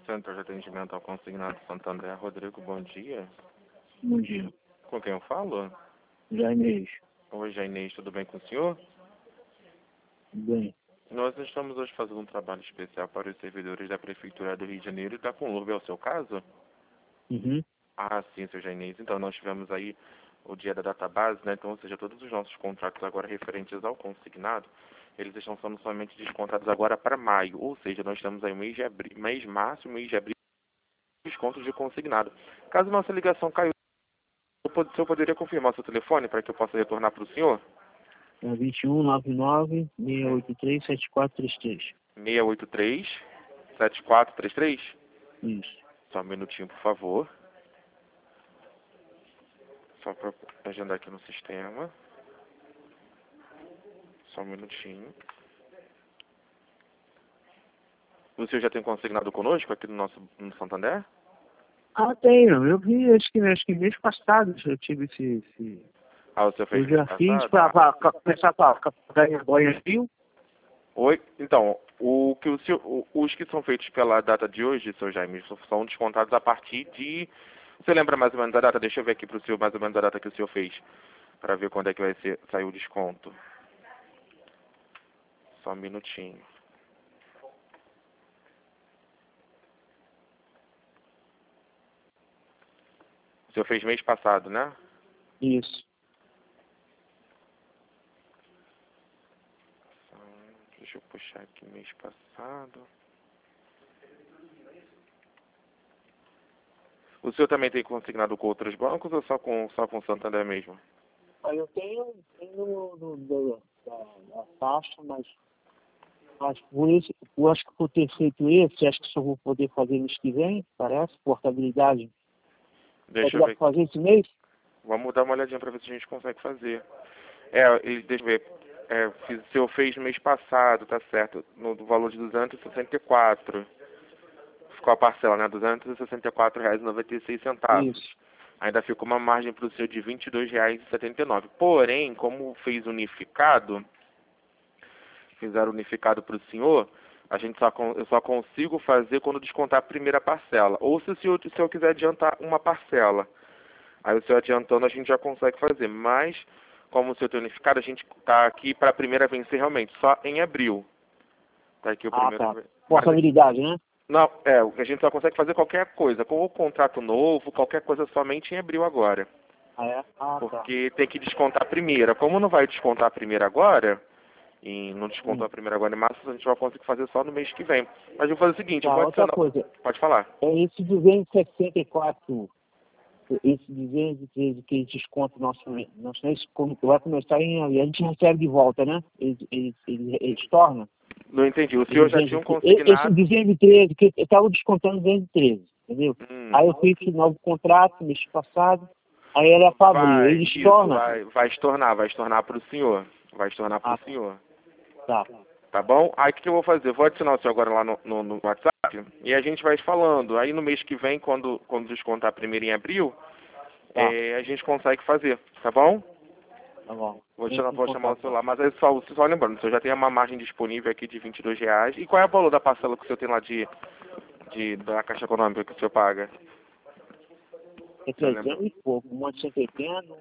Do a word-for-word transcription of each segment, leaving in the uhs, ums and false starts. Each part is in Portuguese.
Centro de Atendimento ao Consignado Santo André. Rodrigo, bom dia. Bom dia. Com quem eu falo? Jainês. Oi, Jainês, tudo bem com o senhor? Bem. Nós estamos hoje fazendo um trabalho especial para os servidores da Prefeitura do Rio de Janeiro. Está com Lourdes, é o seu caso? Uhum. Ah, sim, seu Jainês. Então, nós tivemos aí o dia da database, né? Então, ou seja, todos os nossos contratos agora referentes ao consignado, eles estão sendo somente descontados agora para maio. Ou seja, nós temos aí o mês de abril, mês março, mês de abril, descontos de consignado. Caso nossa ligação caiu, o senhor poderia confirmar seu telefone para que eu possa retornar para o senhor? É vinte e um, nove nove, seis oito três, sete quatro três três. seis oito três, sete quatro três três? Isso. Só um minutinho, por favor. Só para agendar aqui no sistema. Só um minutinho. O senhor já tem consignado conosco aqui no nosso no Santander? Ah, tenho. Eu vi, acho que, acho que mês passado eu tive esse... esse... Ah, o senhor fez Eu já mês fiz passado? para começar a pagar em agora, viu? Oi? Então, o que o senhor, o- os que são feitos pela data de hoje, seu Jaime, são descontados a partir de... Você lembra mais ou menos a data? Deixa eu ver aqui para o senhor mais ou menos a data que o senhor fez, para ver quando é que vai ser, sair o desconto. Só um minutinho. O senhor fez mês passado, né? Isso. Hum, Deixa eu puxar aqui mês passado. O senhor também tem consignado com outros bancos ou só com só com o Santander mesmo? Aí eu tenho, tenho no, no, no, da, da taxa, mas, mas por isso, eu acho que por ter feito esse, acho que só vou poder fazer mês que vem, parece, portabilidade. Deixa Pode eu dar ver. para fazer esse mês? Vamos dar uma olhadinha para ver se a gente consegue fazer. É, ele, deixa eu ver. É, fiz, o senhor fez mês passado, tá certo, no do valor de duzentos e sessenta e quatro. Ficou a parcela, né? duzentos e sessenta e quatro reais e noventa e seis centavos. Isso. Ainda ficou uma margem para o senhor de vinte e dois reais e setenta e nove. Porém, como fez unificado, fizeram unificado para o senhor, a gente só, con- eu só consigo fazer quando descontar a primeira parcela. Ou se o senhor, se o senhor quiser adiantar uma parcela. Aí o senhor adiantando a gente já consegue fazer. Mas, como o senhor tem unificado, a gente está aqui para a primeira vencer realmente, só em abril. Tá aqui o Ah, primeiro. tá. Mas, Portabilidade, né? não, é, a gente só consegue fazer qualquer coisa. Com o contrato novo, qualquer coisa somente em abril agora. Ah, é? Ah, tá. Porque tem que descontar a primeira. Como não vai descontar a primeira agora, e não descontou Hum. a primeira agora em março, a gente vai conseguir fazer só no mês que vem. Mas eu vou fazer o seguinte, eu Tá, vou outra adicionar... coisa. Pode falar. É esse duzentos e sessenta e quatro, esse duzentos e treze que eles descontam nosso, nosso mês, como vai começar em, a gente recebe de volta, né? Eles, eles, eles, eles tornam. Não entendi. O Esse senhor já tinha um duzentos e treze, esse consignado... duzentos e treze, que eu estava descontando duzentos e treze, entendeu? Hum, Aí eu fiz esse novo contrato mês passado, aí era para abril, vai, eles isso, tornam. vai, vai estornar, vai estornar para o senhor. Vai estornar para Ah, o senhor. tá. Tá bom? Aí o que, que eu vou fazer? Eu vou adicionar o senhor agora lá no, no, no WhatsApp e a gente vai falando. Aí no mês que vem, quando, quando descontar primeiro em abril, Tá, é, a gente consegue fazer, tá bom? tá bom. Vou, Entra chamar, em vou chamar o contato, celular, mas é só, só lembrando, o senhor já tem uma margem disponível aqui de vinte e dois reais. E qual é o valor da parcela que o senhor tem lá de, de, da Caixa Econômica que o senhor paga? é O senhor lembra? trezentos e pouco, um monte de cento e oitenta,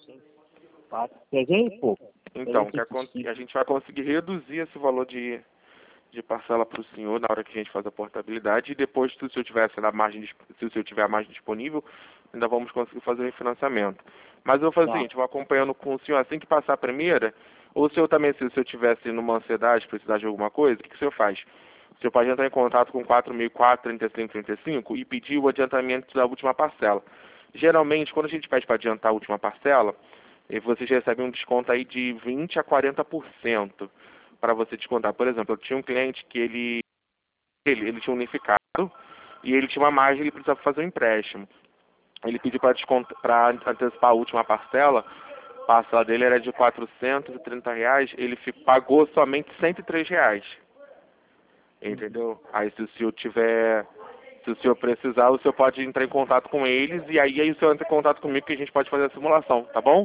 trezentos e pouco. Então, o que acon- trezentos e cinco. a gente vai conseguir reduzir esse valor de, de parcela para o senhor na hora que a gente faz a portabilidade e depois, se o senhor tivesse na margem, dis- se o senhor tiver a margem disponível, ainda vamos conseguir fazer o refinanciamento. Mas eu vou fazer o Tá. seguinte, eu vou acompanhando com o senhor assim que passar a primeira, ou o senhor também, se o senhor tivesse numa ansiedade, precisar de alguma coisa, o que, que o senhor faz? O senhor pode entrar em contato com quatro mil e quatro, trinta e cinco, trinta e cinco e pedir o adiantamento da última parcela. Geralmente, quando a gente pede para adiantar a última parcela, e vocês recebem um desconto aí de vinte a quarenta por cento para você descontar. Por exemplo, eu tinha um cliente que ele, ele, ele tinha unificado e ele tinha uma margem, ele precisava fazer um empréstimo. Ele pediu para antecipar a última parcela, a parcela dele era de quatrocentos e trinta reais, ele fi- pagou somente cento e três reais. Entendeu? Aí se o senhor tiver, se o senhor precisar, o senhor pode entrar em contato com eles e aí, aí o senhor entra em contato comigo que a gente pode fazer a simulação, tá bom?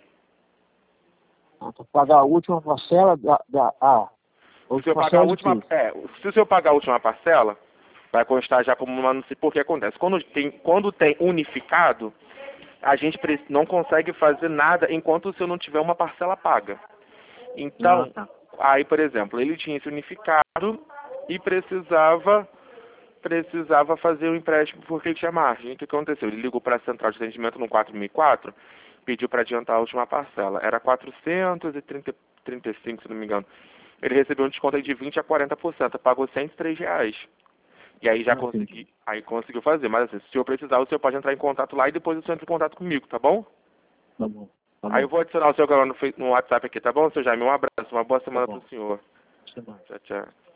Ah, pra pagar a última parcela da... da ah, a Se o senhor última pagar a parcela de última, quê? é, se o senhor pagar a última parcela, Vai constar já como uma... Não sei por que acontece. Quando tem, quando tem unificado, a gente pre- não consegue fazer nada enquanto o seu não tiver uma parcela paga. Então, Ah, tá. aí, por exemplo, ele tinha esse unificado e precisava precisava fazer o empréstimo porque ele tinha margem. O que aconteceu? Ele ligou para a central de atendimento no quatro mil e quatro, pediu para adiantar a última parcela. Era quatrocentos e trinta e cinco, se não me engano. Ele recebeu um desconto aí de vinte a quarenta por cento, pagou cento e três reais. E aí já Ah, consegui, entendi. aí conseguiu fazer. Mas assim, se o senhor precisar, o senhor pode entrar em contato lá e depois o senhor entra em contato comigo, tá bom? Tá bom. Tá Aí eu bom. vou adicionar o seu canal no, Face- no WhatsApp aqui, tá bom, seu Jaime? Um abraço, uma boa Tá semana bom. pro senhor. Até mais. Tchau, tchau.